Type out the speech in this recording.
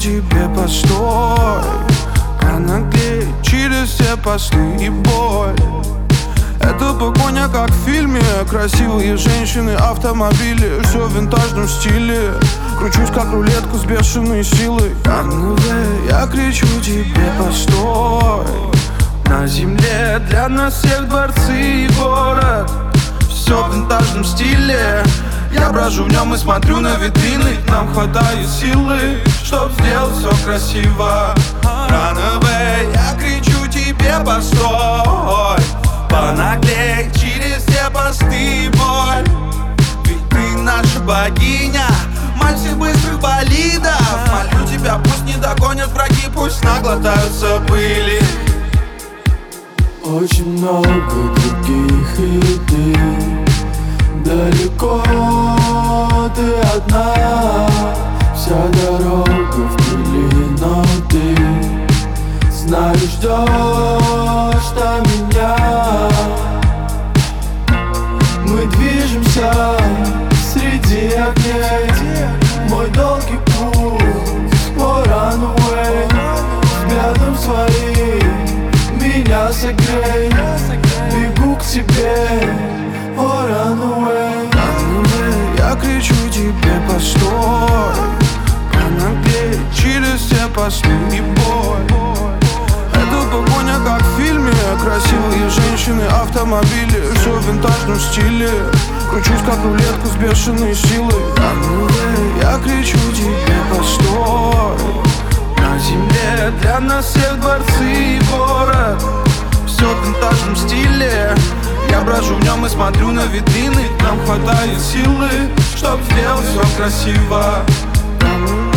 тебе постой, пронаглей через все посты и боль. Это погоня, как в фильме. Красивые женщины, автомобили, все в винтажном стиле. Кручусь, как рулетку с бешеной силой. Я кричу тебе постой. На земле для нас всех дворцы и город. Все в винтажном стиле. Я брожу в нем и смотрю на витрины. Нам хватает силы, чтоб сделать все красиво. Runaway, я кричу тебе постой. Понаглей через все посты и боль. Ведь ты наша богиня, мать всех быстрых болидов. Молю тебя, пусть не догонят враги, пусть наглотаются пыли. Очень много других, и ты далеко, ты одна. Вся дорога в пыли, но ты знаешь, ждешь до меня. Мы движемся среди огней. Мой долгий путь, мой runaway. Взглядом своим меня согрей. Бегу к тебе, oh runaway. Я кричу тебе постой. Пронаглей через все посты и боль. Это погоня, как в фильме. Красивые женщины, автомобили, все в винтажном стиле. Кручусь, как рулетку с бешеной силой. Я кричу тебе постой. На земле для нас всех дворцы и город. Все в винтажном стиле. Я брожу в нем и смотрю на витрины. Нам хватает силы, чтоб сделать все красиво.